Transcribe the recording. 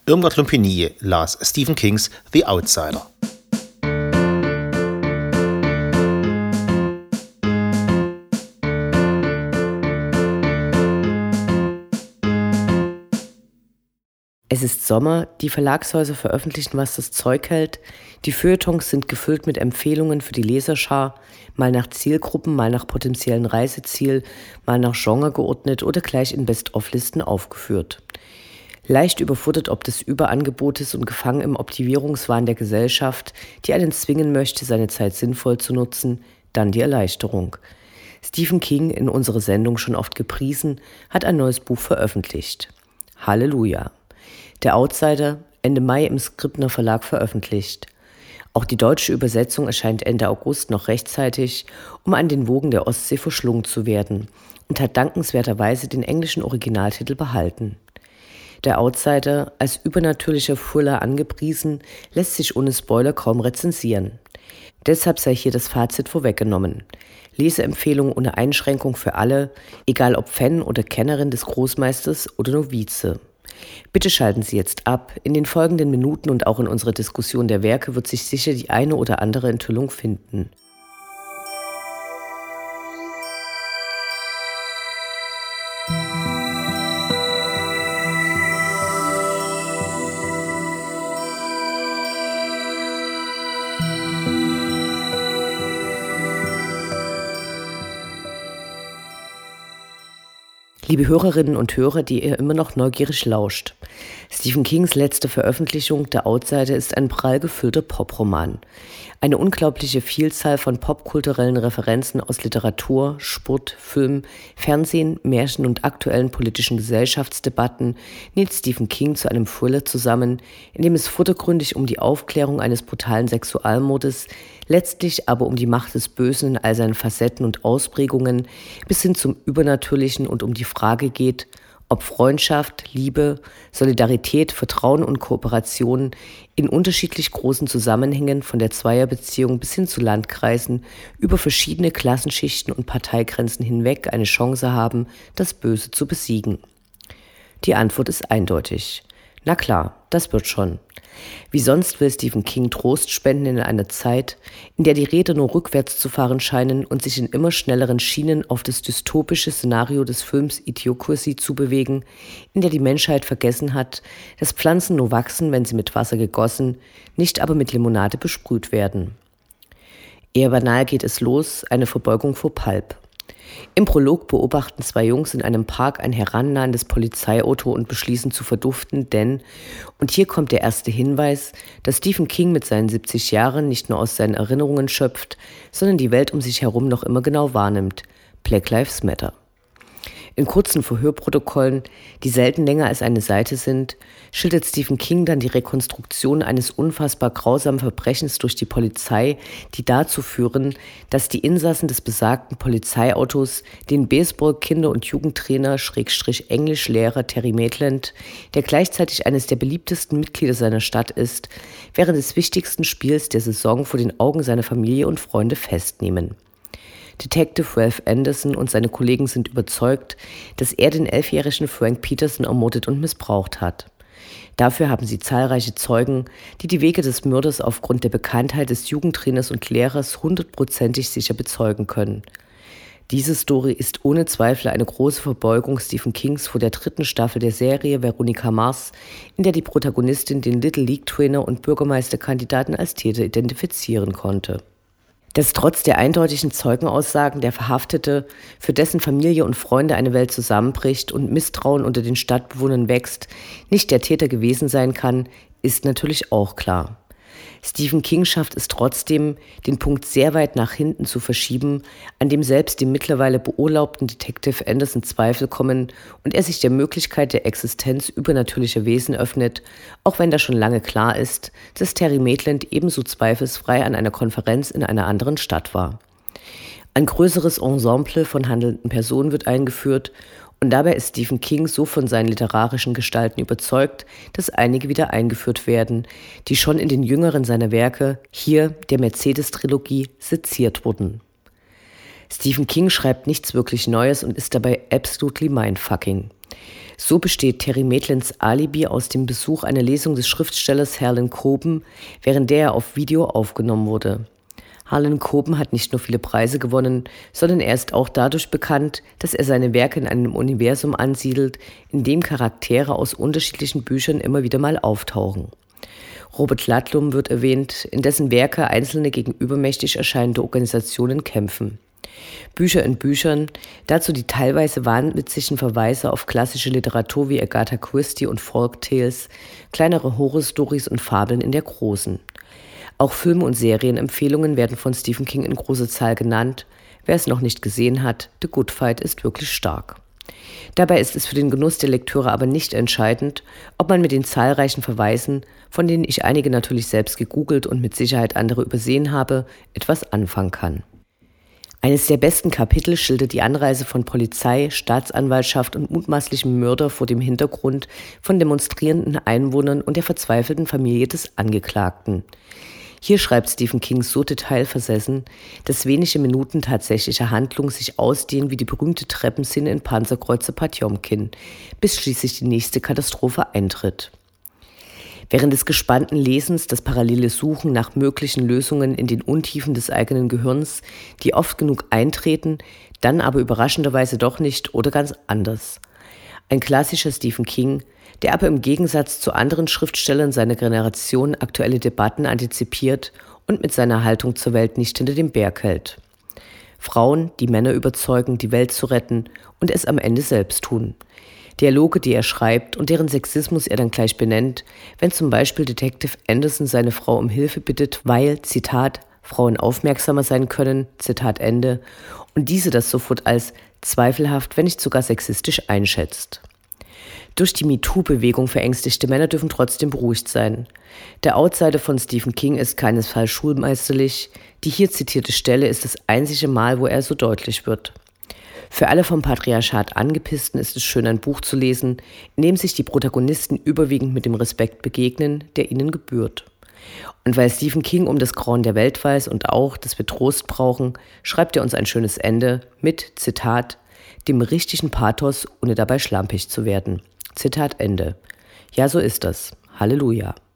Irmgard Lumpini las Stephen Kings The Outsider. Es ist Sommer, die Verlagshäuser veröffentlichen, was das Zeug hält, die Feuilletons sind gefüllt mit Empfehlungen für die Leserschar, mal nach Zielgruppen, mal nach potenziellen Reiseziel, mal nach Genre geordnet oder gleich in Best-of-Listen aufgeführt. Leicht überfordert ob des Überangebotes und gefangen im Optimierungswahn der Gesellschaft, die einen zwingen möchte, seine Zeit sinnvoll zu nutzen, dann die Erleichterung. Stephen King, in unserer Sendung schon oft gepriesen, hat ein neues Buch veröffentlicht. Halleluja! Der Outsider, Ende Mai im Scribner Verlag veröffentlicht. Auch die deutsche Übersetzung erscheint Ende August noch rechtzeitig, um an den Wogen der Ostsee verschlungen zu werden und hat dankenswerterweise den englischen Originaltitel behalten. Der Outsider, als übernatürlicher Thriller angepriesen, lässt sich ohne Spoiler kaum rezensieren. Deshalb sei hier das Fazit vorweggenommen. Leseempfehlung ohne Einschränkung für alle, egal ob Fan oder Kennerin des Großmeisters oder Novize. Bitte schalten Sie jetzt ab. In den folgenden Minuten und auch in unserer Diskussion der Werke wird sich sicher die eine oder andere Enthüllung finden. Liebe Hörerinnen und Hörer, die ihr immer noch neugierig lauscht. Stephen Kings letzte Veröffentlichung, Der Outsider, ist ein prall gefüllter Poproman. Eine unglaubliche Vielzahl von popkulturellen Referenzen aus Literatur, Sport, Film, Fernsehen, Märchen und aktuellen politischen Gesellschaftsdebatten näht Stephen King zu einem Thriller zusammen, in dem es vordergründig um die Aufklärung eines brutalen Sexualmordes, letztlich aber um die Macht des Bösen in all seinen Facetten und Ausprägungen bis hin zum Übernatürlichen und um die Frage geht, ob Freundschaft, Liebe, Solidarität, Vertrauen und Kooperation in unterschiedlich großen Zusammenhängen von der Zweierbeziehung bis hin zu Landkreisen über verschiedene Klassenschichten und Parteigrenzen hinweg eine Chance haben, das Böse zu besiegen. Die Antwort ist eindeutig. Na klar, das wird schon. Wie sonst will Stephen King Trost spenden in einer Zeit, in der die Räder nur rückwärts zu fahren scheinen und sich in immer schnelleren Schienen auf das dystopische Szenario des Films Idiocracy zu bewegen, in der die Menschheit vergessen hat, dass Pflanzen nur wachsen, wenn sie mit Wasser gegossen, nicht aber mit Limonade besprüht werden. Eher banal geht es los, eine Verbeugung vor Pulp. Im Prolog beobachten zwei Jungs in einem Park ein herannahendes Polizeiauto und beschließen zu verduften, denn, und hier kommt der erste Hinweis, dass Stephen King mit seinen 70 Jahren nicht nur aus seinen Erinnerungen schöpft, sondern die Welt um sich herum noch immer genau wahrnimmt. Black Lives Matter. In kurzen Verhörprotokollen, die selten länger als eine Seite sind, schildert Stephen King dann die Rekonstruktion eines unfassbar grausamen Verbrechens durch die Polizei, die dazu führen, dass die Insassen des besagten Polizeiautos den Baseball-Kinder- und Jugendtrainer / Englischlehrer Terry Maitland, der gleichzeitig eines der beliebtesten Mitglieder seiner Stadt ist, während des wichtigsten Spiels der Saison vor den Augen seiner Familie und Freunde festnehmen. Detective Ralph Anderson und seine Kollegen sind überzeugt, dass er den 11-jährigen Frank Peterson ermordet und missbraucht hat. Dafür haben sie zahlreiche Zeugen, die die Wege des Mörders aufgrund der Bekanntheit des Jugendtrainers und Lehrers 100%ig sicher bezeugen können. Diese Story ist ohne Zweifel eine große Verbeugung Stephen Kings vor der 3. Staffel der Serie Veronica Mars, in der die Protagonistin den Little League Trainer und Bürgermeisterkandidaten als Täter identifizieren konnte. Dass trotz der eindeutigen Zeugenaussagen der Verhaftete, für dessen Familie und Freunde eine Welt zusammenbricht und Misstrauen unter den Stadtbewohnern wächst, nicht der Täter gewesen sein kann, ist natürlich auch klar. Stephen King schafft es trotzdem, den Punkt sehr weit nach hinten zu verschieben, an dem selbst dem mittlerweile beurlaubten Detective Anderson Zweifel kommen und er sich der Möglichkeit der Existenz übernatürlicher Wesen öffnet, auch wenn da schon lange klar ist, dass Terry Maitland ebenso zweifelsfrei an einer Konferenz in einer anderen Stadt war. Ein größeres Ensemble von handelnden Personen wird eingeführt und dabei ist Stephen King so von seinen literarischen Gestalten überzeugt, dass einige wieder eingeführt werden, die schon in den jüngeren seiner Werke, hier der Mercedes-Trilogie, seziert wurden. Stephen King schreibt nichts wirklich Neues und ist dabei absolutely mindfucking. So besteht Terry Maitlands Alibi aus dem Besuch einer Lesung des Schriftstellers Harlan Coben, während der er auf Video aufgenommen wurde. Harlan Coben hat nicht nur viele Preise gewonnen, sondern er ist auch dadurch bekannt, dass er seine Werke in einem Universum ansiedelt, in dem Charaktere aus unterschiedlichen Büchern immer wieder mal auftauchen. Robert Ludlum wird erwähnt, in dessen Werke einzelne gegen übermächtig erscheinende Organisationen kämpfen. Bücher in Büchern, dazu die teilweise wahnwitzigen Verweise auf klassische Literatur wie Agatha Christie und Folktales, kleinere Horrorstories und Fabeln in der großen. Auch Filme und Serienempfehlungen werden von Stephen King in großer Zahl genannt. Wer es noch nicht gesehen hat, The Good Fight ist wirklich stark. Dabei ist es für den Genuss der Lektüre aber nicht entscheidend, ob man mit den zahlreichen Verweisen, von denen ich einige natürlich selbst gegoogelt und mit Sicherheit andere übersehen habe, etwas anfangen kann. Eines der besten Kapitel schildert die Anreise von Polizei, Staatsanwaltschaft und mutmaßlichem Mörder vor dem Hintergrund von demonstrierenden Einwohnern und der verzweifelten Familie des Angeklagten. Hier schreibt Stephen King so detailversessen, dass wenige Minuten tatsächlicher Handlung sich ausdehnen wie die berühmte Treppenszene in Panzerkreuzer Potjomkin, bis schließlich die nächste Katastrophe eintritt. Während des gespannten Lesens das parallele Suchen nach möglichen Lösungen in den Untiefen des eigenen Gehirns, die oft genug eintreten, dann aber überraschenderweise doch nicht oder ganz anders. Ein klassischer Stephen King, der aber im Gegensatz zu anderen Schriftstellern seiner Generation aktuelle Debatten antizipiert und mit seiner Haltung zur Welt nicht hinter dem Berg hält. Frauen, die Männer überzeugen, die Welt zu retten und es am Ende selbst tun. Dialoge, die er schreibt und deren Sexismus er dann gleich benennt, wenn zum Beispiel Detective Anderson seine Frau um Hilfe bittet, weil, Zitat, Frauen aufmerksamer sein können, Zitat Ende, und diese das sofort als zweifelhaft, wenn nicht sogar sexistisch einschätzt. Durch die MeToo-Bewegung verängstigte Männer dürfen trotzdem beruhigt sein. Der Outsider von Stephen King ist keinesfalls schulmeisterlich. Die hier zitierte Stelle ist das einzige Mal, wo er so deutlich wird. Für alle vom Patriarchat Angepissten ist es schön, ein Buch zu lesen, in dem sich die Protagonisten überwiegend mit dem Respekt begegnen, der ihnen gebührt. Und weil Stephen King um das Grauen der Welt weiß und auch, dass wir Trost brauchen, schreibt er uns ein schönes Ende mit, Zitat, dem richtigen Pathos, ohne dabei schlampig zu werden. Zitat Ende. Ja, so ist das. Halleluja.